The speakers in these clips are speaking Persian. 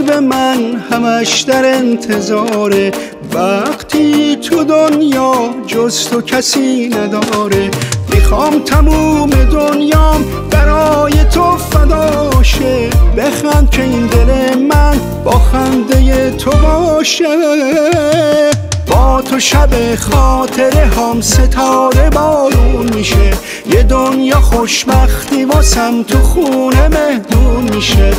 قلب من همش در انتظاره، وقتی تو دنیا جز تو کسی نداره. میخوام تموم دنیام برای تو فداشه، بخند که این دل من با خنده تو باشه. با تو شب خاطره هم ستاره بارون میشه، یه دنیا خوشبختی واسم تو خونه مهمون میشه.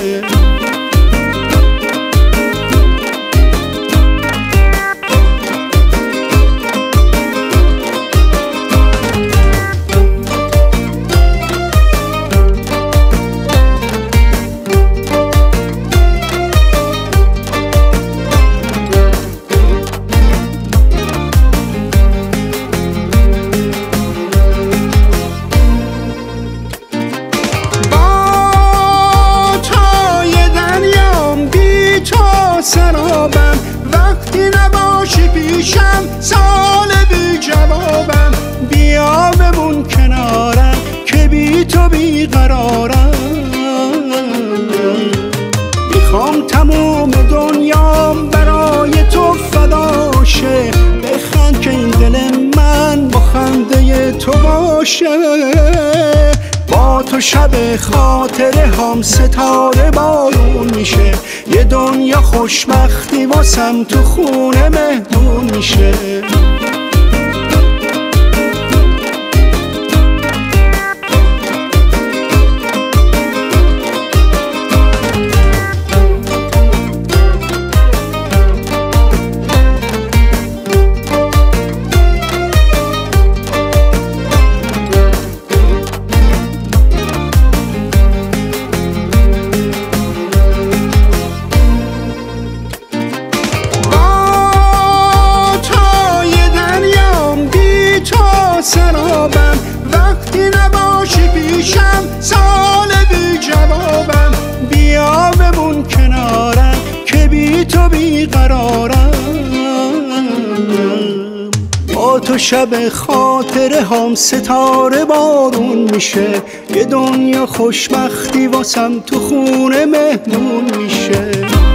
سرابم وقتی نباشی پیشم، سال بی جوابم. بیا بمون کنارم که بی تو بی قرارم. میخوام تموم دنیام برای تو فداشه، بخند که این دل من با خنده تو باشه. با تو شب خاطره هم ستاره بارون میشه، یه دنیا خوشبختی واسم تو خونه مهمون میشه. سرابم وقتی نباشی پیشم، سال بی جوابم. بیا بمون کنارم که بی تو بی قرارم. با تو شب خاطره هم ستاره بارون میشه، یه دنیا خوشبختی واسم تو خونه مهمون میشه.